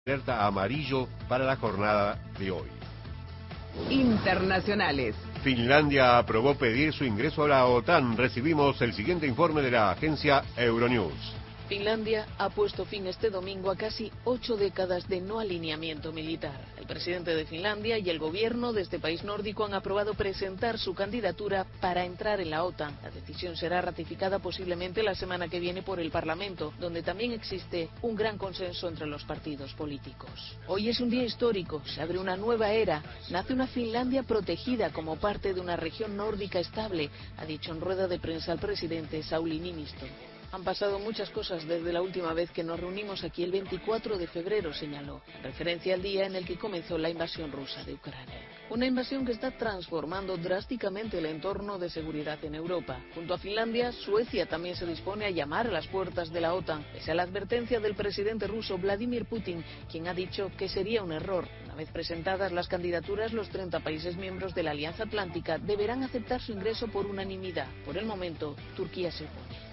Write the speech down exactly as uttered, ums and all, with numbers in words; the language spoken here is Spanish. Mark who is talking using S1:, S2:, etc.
S1: Alerta amarillo para la jornada de hoy.
S2: Internacionales.
S1: Finlandia aprobó pedir su ingreso a la OTAN. Recibimos el siguiente informe de la agencia Euronews.
S3: Finlandia ha puesto fin este domingo a casi ocho décadas de no alineamiento militar. El presidente de Finlandia y el gobierno de este país nórdico han aprobado presentar su candidatura para entrar en la OTAN. La decisión será ratificada posiblemente la semana que viene por el Parlamento, donde también existe un gran consenso entre los partidos políticos. Hoy es un día histórico, se abre una nueva era, nace una Finlandia protegida como parte de una región nórdica estable, ha dicho en rueda de prensa el presidente Sauli Niinistö. Han pasado muchas cosas desde la última vez que nos reunimos aquí el veinticuatro de febrero, señaló, en referencia al día en el que comenzó la invasión rusa de Ucrania. Una invasión que está transformando drásticamente el entorno de seguridad en Europa. Junto a Finlandia, Suecia también se dispone a llamar a las puertas de la OTAN, pese a la advertencia del presidente ruso Vladimir Putin, quien ha dicho que sería un error. Una vez presentadas las candidaturas, los treinta países miembros de la Alianza Atlántica deberán aceptar su ingreso por unanimidad. Por el momento, Turquía se opone.